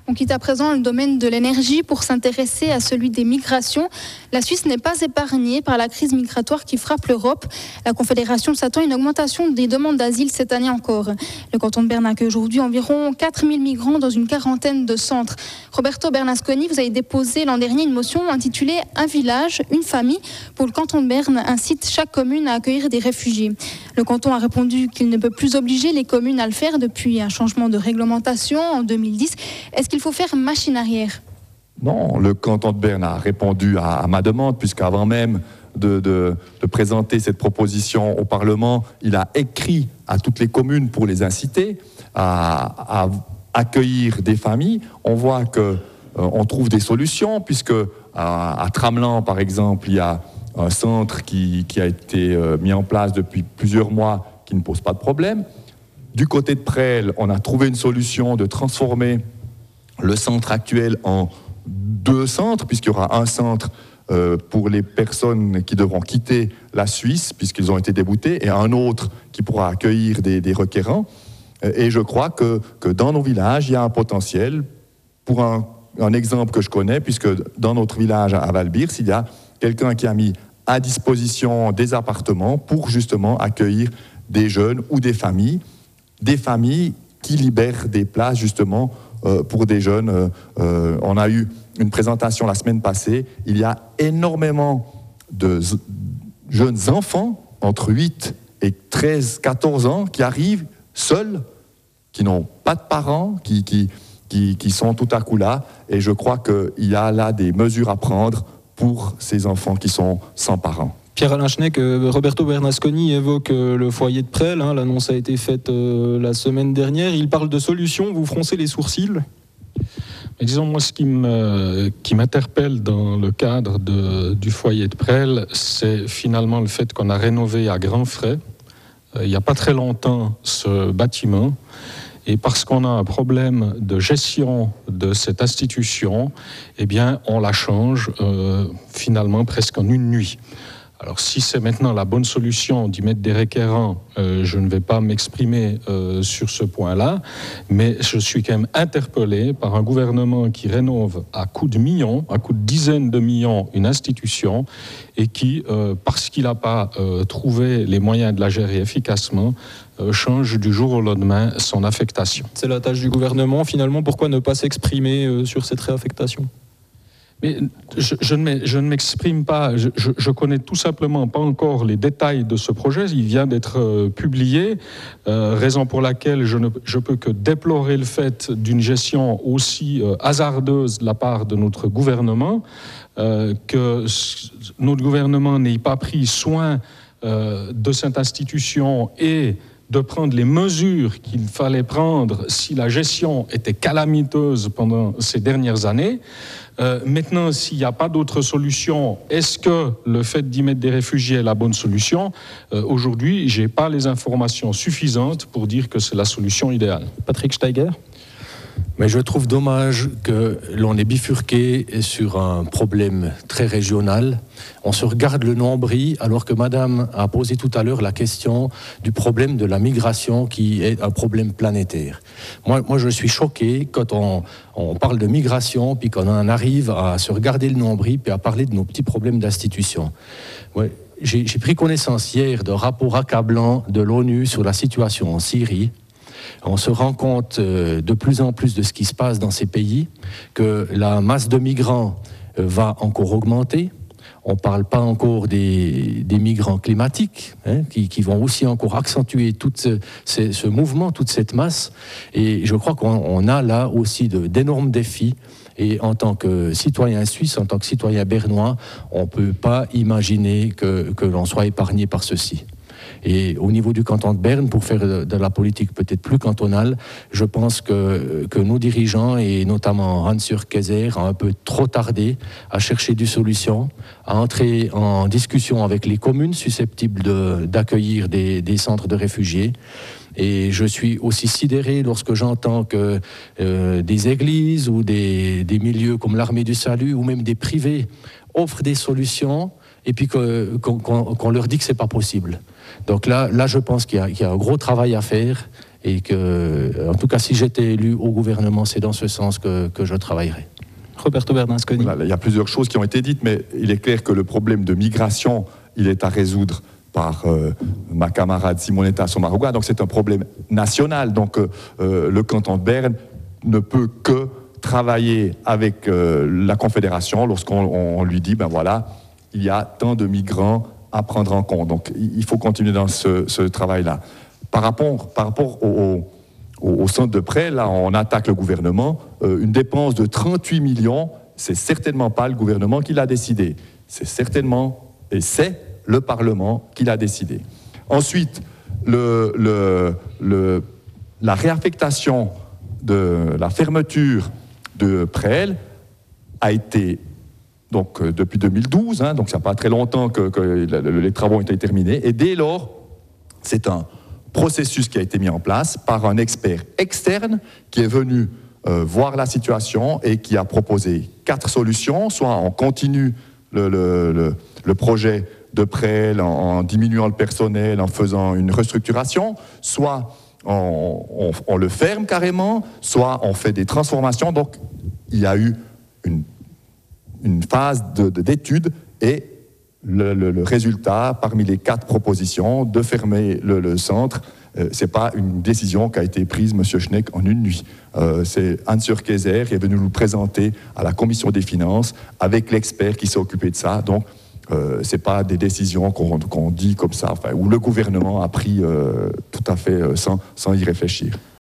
On quitte à présent le domaine de l'énergie pour s'intéresser à celui des migrations. La Suisse n'est pas épargnée par la crise migratoire qui frappe l'Europe. La Confédération s'attend à une augmentation des demandes d'asile cette année encore. Le canton de Berne accueille aujourd'hui environ 4000 migrants dans une quarantaine de centres. Roberto Bernasconi, vous avez déposé l'an dernier une motion intitulée « Un village, une famille » pour le canton de Berne incite chaque commune à accueillir des réfugiés. Le canton a répondu qu'il ne peut plus obliger les communes à le faire depuis un changement de réglementation en 2010. Est-ce qu'il faut faire machine arrière ? Non, le canton de Berne a répondu à ma demande, puisqu'avant même de présenter cette proposition au Parlement, il a écrit à toutes les communes pour les inciter à accueillir des familles. On voit qu'on trouve des solutions, puisque à Tramelan, par exemple, il y a un centre qui a été mis en place depuis plusieurs mois qui ne pose pas de problème. Du côté de Presles, on a trouvé une solution de transformer le centre actuel en 2 centres, puisqu'il y aura un centre pour les personnes qui devront quitter la Suisse, puisqu'ils ont été déboutés, et un autre qui pourra accueillir des requérants. Et je crois que dans nos villages, il y a un potentiel. Pour un exemple que je connais, puisque dans notre village à Valbirs, il y a quelqu'un qui a mis à disposition des appartements pour justement accueillir des jeunes ou des familles qui libèrent des places justement pour des jeunes. On a eu une présentation la semaine passée. Il y a énormément de jeunes enfants entre 8 et 13, 14 ans qui arrivent seuls, qui n'ont pas de parents, qui sont tout à coup là. Et je crois qu'il y a là des mesures à prendre pour ces enfants qui sont sans parents. Pierre-Alain Schneck, Roberto Bernasconi évoque le foyer de Presles. L'annonce a été faite la semaine dernière. Il parle de solutions. Vous froncez les sourcils ? Mais disons, moi, ce qui m'interpelle dans le cadre du foyer de Presles, c'est finalement le fait qu'on a rénové à grands frais, il n'y a pas très longtemps, ce bâtiment. Et parce qu'on a un problème de gestion de cette institution, eh bien, on la change finalement presque en une nuit. Alors, si c'est maintenant la bonne solution d'y mettre des requérants, je ne vais pas m'exprimer sur ce point-là, mais je suis quand même interpellé par un gouvernement qui rénove à coups de millions, à coups de dizaines de millions, une institution, et qui, parce qu'il n'a pas trouvé les moyens de la gérer efficacement, change du jour au lendemain son affectation. C'est la tâche du gouvernement, finalement. Pourquoi ne pas s'exprimer sur cette réaffectation ? Mais je ne m'exprime pas, je connais tout simplement pas encore les détails de ce projet, il vient d'être publié, raison pour laquelle je peux que déplorer le fait d'une gestion aussi hasardeuse de la part de notre gouvernement, que notre gouvernement n'ait pas pris soin de cette institution et de prendre les mesures qu'il fallait prendre si la gestion était calamiteuse pendant ces dernières années. Maintenant, s'il n'y a pas d'autre solution, est-ce que le fait d'y mettre des réfugiés est la bonne solution ? Aujourd'hui, je n'ai pas les informations suffisantes pour dire que c'est la solution idéale. Patrick Steiger ? Mais je trouve dommage que l'on ait bifurqué sur un problème très régional. On se regarde le nombril alors que Madame a posé tout à l'heure la question du problème de la migration qui est un problème planétaire. Moi je suis choqué quand on parle de migration puis qu'on en arrive à se regarder le nombril puis à parler de nos petits problèmes d'institution. Ouais, j'ai pris connaissance hier d'un rapport accablant de l'ONU sur la situation en Syrie. On se rend compte de plus en plus de ce qui se passe dans ces pays, que la masse de migrants va encore augmenter. On ne parle pas encore des migrants climatiques, qui vont aussi encore accentuer tout ce mouvement, toute cette masse. Et je crois qu'on a là aussi d'énormes défis. Et en tant que citoyen suisse, en tant que citoyen bernois, on ne peut pas imaginer que l'on soit épargné par ceci. Et au niveau du canton de Berne, pour faire de la politique peut-être plus cantonale, je pense que nos dirigeants, et notamment Hans-Jürg Kaiser, ont un peu trop tardé à chercher des solutions, à entrer en discussion avec les communes susceptibles d'accueillir des centres de réfugiés. Et je suis aussi sidéré lorsque j'entends que des églises ou des milieux comme l'Armée du Salut ou même des privés offrent des solutions et puis qu'on leur dit que c'est pas possible. Donc là, je pense qu'il y a un gros travail à faire et que, en tout cas, si j'étais élu au gouvernement, c'est dans ce sens que je travaillerais. Roberto Bernasconi. Voilà, il y a plusieurs choses qui ont été dites, mais il est clair que le problème de migration, il est à résoudre par ma camarade Simonetta Sommaruga. Donc c'est un problème national. Donc le canton de Berne ne peut que travailler avec la Confédération lorsqu'on lui dit, ben voilà, il y a tant de migrants à prendre en compte. Donc il faut continuer dans ce travail-là. Par rapport au centre de prêt, là, on attaque le gouvernement. Une dépense de 38 millions, c'est certainement pas le gouvernement qui l'a décidé. C'est certainement, et c'est le Parlement qui l'a décidé. Ensuite, la réaffectation de la fermeture de Presles a été donc depuis 2012, hein, donc ça n'a pas très longtemps que les travaux ont été terminés. Et dès lors, c'est un processus qui a été mis en place par un expert externe qui est venu voir la situation et qui a proposé 4 solutions. Soit on continue le projet de Presles en diminuant le personnel, en faisant une restructuration, soit on le ferme carrément, soit on fait des transformations. Donc il y a eu une phase d'étude et le résultat, parmi les 4 propositions, de fermer le centre, ce n'est pas une décision qui a été prise, M. Schneck, en une nuit. C'est Hans-Jörg Kaiser qui est venu nous présenter à la Commission des finances avec l'expert qui s'est occupé de ça. Donc, ce n'est pas des décisions qu'on dit comme ça, enfin, où le gouvernement a pris tout à fait sans y réfléchir.